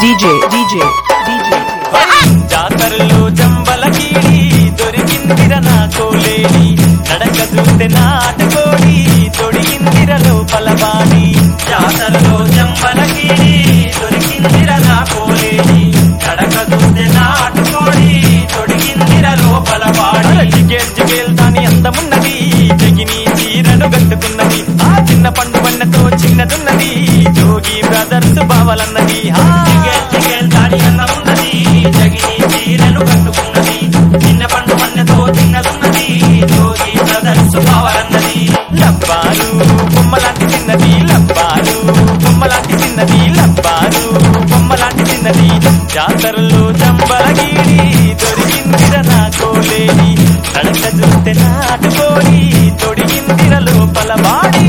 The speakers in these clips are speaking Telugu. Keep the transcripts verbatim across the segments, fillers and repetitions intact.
డీజే డీజే డీజే జాతరలో జంబలకీడి దొరికిందిర నా కోలేడి నడక చూస్తే నాటుకోడి తొడిగిందిర లోపల బాడి జాతరలో జంబలకీడి దొరికిందిర నా కోలేడి నడక చూస్తే నాటుకోడి తొడిగిందిర లోపల బాడి జిగేల్ జిగేల్ దాని అందమున్నది జగిని చీరను కట్టుకున్నది ఆ చిన్న పండు వన్నతో చిన్నదున్నది జోగి బ్రదర్స్ బావలన్నది జిగేల్ జిగేల్ దాని అందమున్నది జగిని చీరను కట్టుకున్నది చిన్న పండు వన్నతో చిన్నదున్నది జోగి బ్రదర్స్ బావలన్నది లబ్బారు బొమ్మలాంటి చిన్నది లబ్బారు బొమ్మలాంటి చిన్నది లబ్బారు బొమ్మలాంటి చిన్నది జాతరలో జంబలగీడి దొరికిందిర నా కోలేడి నడక చూస్తే నాటుకోడి తొడిగిందిర లోపల బాడి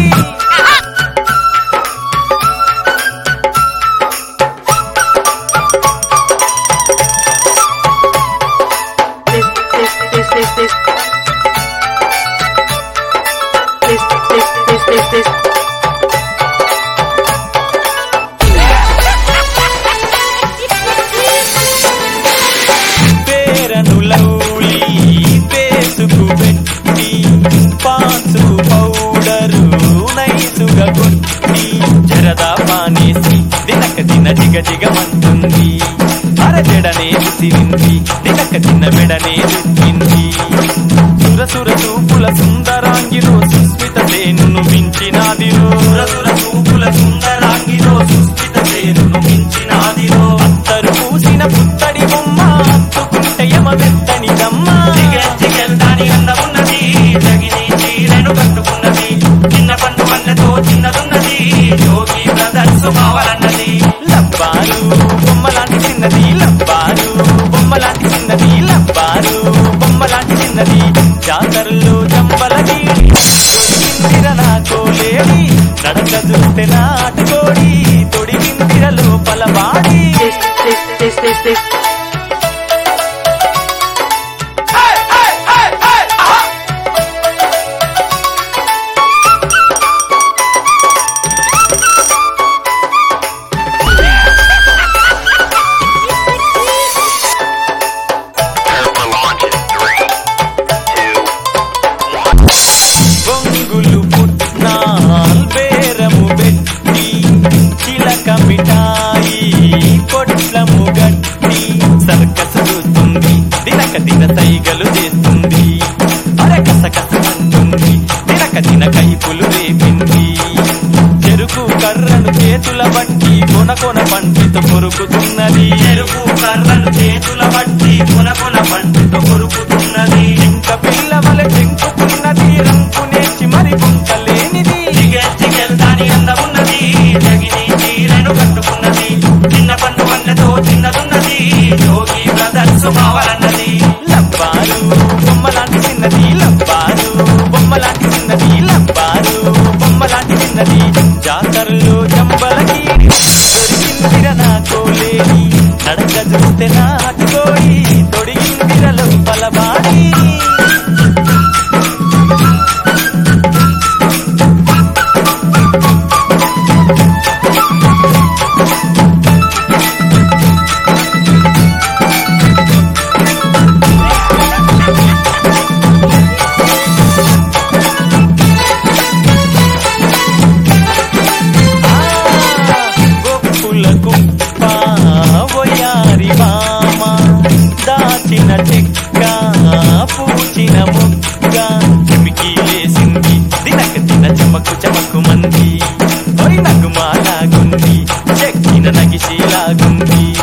పేరనులౌలి పేసుకు పెట్టి పాసు పౌడరు నైసుగా కొట్టి జరదా పానేసి దినక దిన దిగ దిగమంటుంది అరజడనే విసిరింది దినక దిన మెడనే రుద్దింది సురసుర చూపుల సుందరాంగిలో సుస్మిత సేనును మించినాదిరో సురసుర చూపుల సుందరాంగిలో సుస్మిత సేనును మించినాదిరో అత్తరు పూసిన పుత్తడి బొమ్మ అత్తుకుంటే యమ మెత్తని దమ్మ జిగెల్ జిగెల్ దాని అందమున్నది జగిని చీరను కట్టుకున్నది చిన్న పండు వన్నతో చిన్నదున్నది జోగి బ్రదర్స్ కావాలన్నది లబ్బారు బొమ్మలాంటి చిన్నది లబ్బారు బొమ్మలాంటి చిన్నది లబ్బారు బొమ్మలాంటి చిన్నది జాతరలో జంబలగీడి తొడిగిందిర నా కోలేడి నడక చూస్తే నాటుకోడి తొడిగిందిర లోపల బాడి బొంగులు పుట్నాల్ బేరము పెట్టి చిలక మిఠాయి పొట్లము గట్టి సర్కసు చూస్తుంది దినక దిన సైగలు చేస్తుంది అరకసకస అంటుంది దినక దిన కైపులు రేపింది చెరుకు కర్రను చేతుల బట్టి కొన కొన పంటితో కొరుకుతున్నది చెరుకు కర్రను చేతుల బట్టి కొన కొన పంటితో కొరుకుతున్నది ఇంక పిల్లవల చెంకుతున్నది రంకు నేర్చి మరి పొంకలేనిది జిగెల్ జిగెల్ దాని అందమున్నది జగిని చీరను కట్టుకున్నది చిన్న పండు వన్నతో చిన్నదున్నది జోగి బ్రదర్స్ కావాలన్నది లబ్బారు బొమ్మలాంటి చిన్నది లబ్బారు బొమ్మలాంటి చిన్నది లబ్బారు బొమ్మలాంటి చిన్నది జాతరలో జంబలగీడి దొరికిందిర నా కోలేడి నడక చూస్తే నాటుకోడి తొడిగిందిర లోపల బాడి దాచిన చెక్క పూచిన ముక్క చెమికి లేసింది దినక దిన చమకు చమకు మంది నగుమాలాగుంది చెక్కిన నగిశీలాగుంది